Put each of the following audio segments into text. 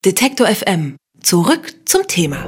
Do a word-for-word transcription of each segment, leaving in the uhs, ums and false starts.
Detektor F M. Zurück zum Thema.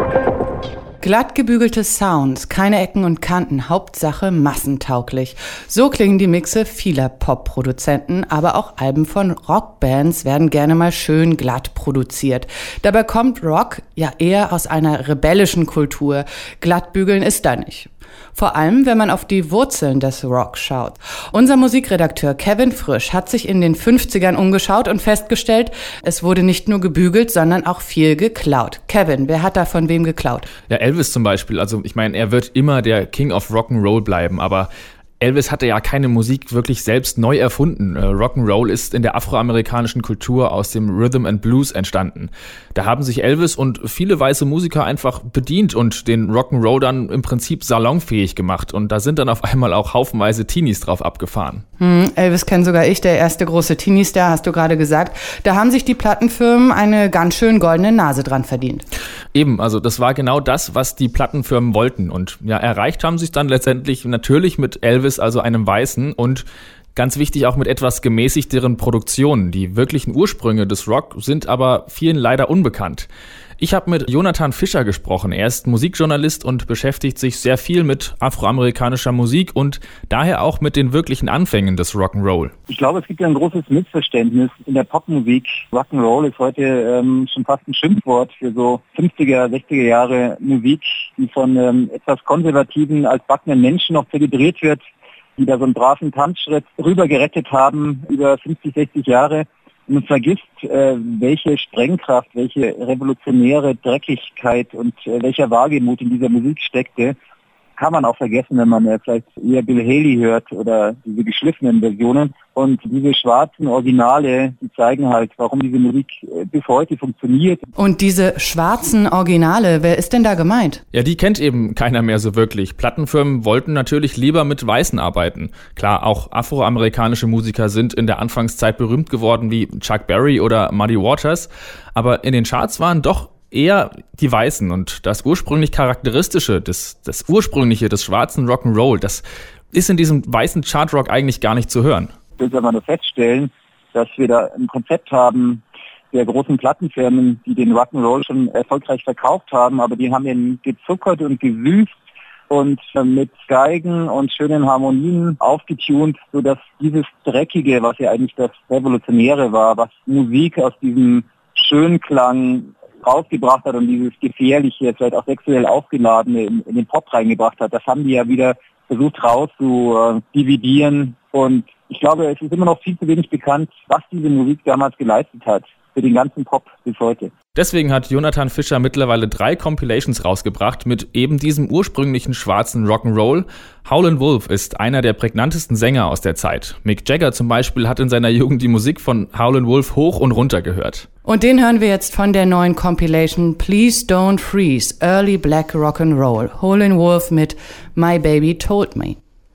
Glatt gebügelte Sounds, keine Ecken und Kanten, Hauptsache massentauglich. So klingen die Mixe vieler Pop-Produzenten, aber auch Alben von Rockbands werden gerne mal schön glatt produziert. Dabei kommt Rock ja eher aus einer rebellischen Kultur. Glattbügeln ist da nicht. Vor allem, wenn man auf die Wurzeln des Rock schaut. Unser Musikredakteur Kevin Frisch hat sich in den fünfzigern umgeschaut und festgestellt, es wurde nicht nur gebügelt, sondern auch viel geklaut. Kevin, wer hat da von wem geklaut? Ja, Elvis zum Beispiel. Also ich meine, er wird immer der King of Rock'n'Roll bleiben, aber Elvis hatte ja keine Musik wirklich selbst neu erfunden. Rock'n'Roll ist in der afroamerikanischen Kultur aus dem Rhythm and Blues entstanden. Da haben sich Elvis und viele weiße Musiker einfach bedient und den Rock'n'Roll dann im Prinzip salonfähig gemacht. Und da sind dann auf einmal auch haufenweise Teenies drauf abgefahren. Hm, Elvis kennt sogar ich, der erste große Teenie-Star, hast du gerade gesagt. Da haben sich die Plattenfirmen eine ganz schön goldene Nase dran verdient. Eben, also das war genau das, was die Plattenfirmen wollten. Und ja, erreicht haben sie es dann letztendlich natürlich mit Elvis, also einem Weißen, und ganz wichtig auch mit etwas gemäßigteren Produktionen. Die wirklichen Ursprünge des Rock sind aber vielen leider unbekannt. Ich habe mit Jonathan Fischer gesprochen. Er ist Musikjournalist und beschäftigt sich sehr viel mit afroamerikanischer Musik und daher auch mit den wirklichen Anfängen des Rock'n'Roll. Ich glaube, es gibt ja ein großes Missverständnis in der Popmusik. Rock'n'Roll ist heute ähm, schon fast ein Schimpfwort für so fünfziger, sechziger Jahre Musik, die von ähm, etwas konservativen, altbackenen Menschen noch zelebriert wird, die da so einen braven Tanzschritt rüber gerettet haben über fünfzig, sechzig Jahre. Und man vergisst, äh, welche Sprengkraft, welche revolutionäre Dreckigkeit und äh, welcher Wagemut in dieser Musik steckte. Kann man auch vergessen, wenn man äh, vielleicht eher Bill Haley hört oder diese geschliffenen Versionen. Und diese schwarzen Originale, die zeigen halt, warum diese Musik äh, bis heute funktioniert. Und diese schwarzen Originale, wer ist denn da gemeint? Ja, die kennt eben keiner mehr so wirklich. Plattenfirmen wollten natürlich lieber mit Weißen arbeiten. Klar, auch afroamerikanische Musiker sind in der Anfangszeit berühmt geworden, wie Chuck Berry oder Muddy Waters. Aber in den Charts waren doch eher die Weißen, und das ursprünglich Charakteristische, das, das ursprüngliche des schwarzen Rock'n'Roll, das ist in diesem weißen Chartrock eigentlich gar nicht zu hören. Ich will aber nur feststellen, dass wir da ein Konzept haben der großen Plattenfirmen, die den Rock'n'Roll schon erfolgreich verkauft haben, aber die haben ihn gezuckert und gesüßt und mit Geigen und schönen Harmonien aufgetunt, sodass dieses Dreckige, was ja eigentlich das Revolutionäre war, was Musik aus diesem Schönklang rausgebracht hat und dieses Gefährliche, vielleicht auch sexuell aufgeladene in, in den Pop reingebracht hat, das haben die ja wieder versucht raus zu äh, dividieren. Und ich glaube, es ist immer noch viel zu wenig bekannt, was diese Musik damals geleistet hat für den ganzen Pop bis heute. Deswegen hat Jonathan Fischer mittlerweile drei Compilations rausgebracht mit eben diesem ursprünglichen schwarzen Rock'n'Roll. Howlin' Wolf ist einer der prägnantesten Sänger aus der Zeit. Mick Jagger zum Beispiel hat in seiner Jugend die Musik von Howlin' Wolf hoch und runter gehört. Und den hören wir jetzt von der neuen Compilation Please Don't Freeze, Early Black Rock'n'Roll. Howlin' Wolf mit My Baby Told Me.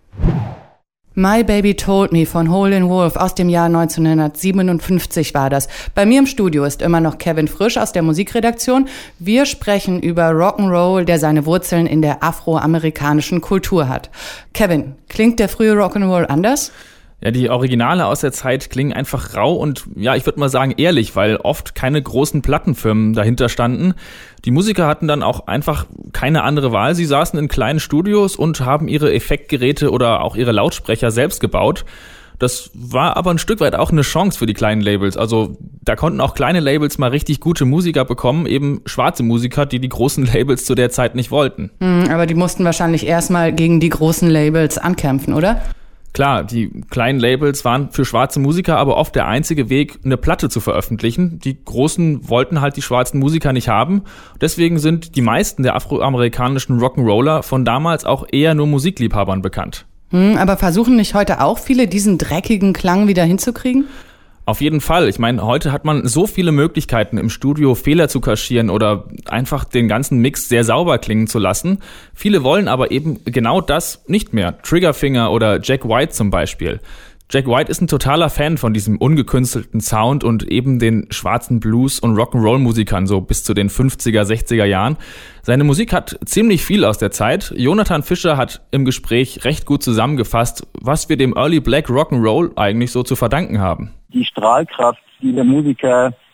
My Baby Told Me von Howlin' Wolf aus dem Jahr neunzehnhundertsiebenundfünfzig war das. Bei mir im Studio ist immer noch Kevin Frisch aus der Musikredaktion. Wir sprechen über Rock'n'Roll, der seine Wurzeln in der afroamerikanischen Kultur hat. Kevin, klingt der frühe Rock'n'Roll anders? Ja, die Originale aus der Zeit klingen einfach rau und, ja, ich würde mal sagen ehrlich, weil oft keine großen Plattenfirmen dahinter standen. Die Musiker hatten dann auch einfach keine andere Wahl. Sie saßen in kleinen Studios und haben ihre Effektgeräte oder auch ihre Lautsprecher selbst gebaut. Das war aber ein Stück weit auch eine Chance für die kleinen Labels. Also da konnten auch kleine Labels mal richtig gute Musiker bekommen, eben schwarze Musiker, die die großen Labels zu der Zeit nicht wollten. Hm, aber die mussten wahrscheinlich erstmal gegen die großen Labels ankämpfen, oder? Klar, die kleinen Labels waren für schwarze Musiker aber oft der einzige Weg, eine Platte zu veröffentlichen. Die Großen wollten halt die schwarzen Musiker nicht haben. Deswegen sind die meisten der afroamerikanischen Rock'n'Roller von damals auch eher nur Musikliebhabern bekannt. Hm, aber versuchen nicht heute auch viele, diesen dreckigen Klang wieder hinzukriegen? Auf jeden Fall. Ich meine, heute hat man so viele Möglichkeiten, im Studio Fehler zu kaschieren oder einfach den ganzen Mix sehr sauber klingen zu lassen. Viele wollen aber eben genau das nicht mehr. Triggerfinger oder Jack White zum Beispiel. Jack White ist ein totaler Fan von diesem ungekünstelten Sound und eben den schwarzen Blues- und Rock'n'Roll-Musikern so bis zu den fünfziger, sechziger Jahren. Seine Musik hat ziemlich viel aus der Zeit. Jonathan Fischer hat im Gespräch recht gut zusammengefasst, was wir dem Early Black Rock'n'Roll eigentlich so zu verdanken haben. Die Strahlkraft, die der Musiker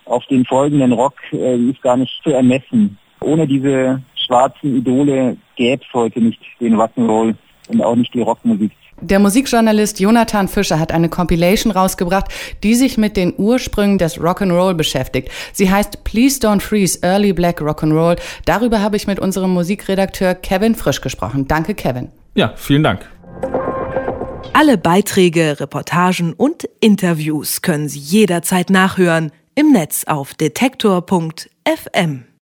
auf den folgenden Rock, äh, die ist gar nicht zu ermessen. Ohne diese schwarzen Idole gäbe es heute nicht den Rock'n'Roll und auch nicht die Rockmusik. Der Musikjournalist Jonathan Fischer hat eine Compilation rausgebracht, die sich mit den Ursprüngen des Rock'n'Roll beschäftigt. Sie heißt Please Don't Freeze, Early Black Rock'n'Roll. Darüber habe ich mit unserem Musikredakteur Kevin Frisch gesprochen. Danke, Kevin. Ja, vielen Dank. Alle Beiträge, Reportagen und Interviews können Sie jederzeit nachhören im Netz auf detektor punkt f m.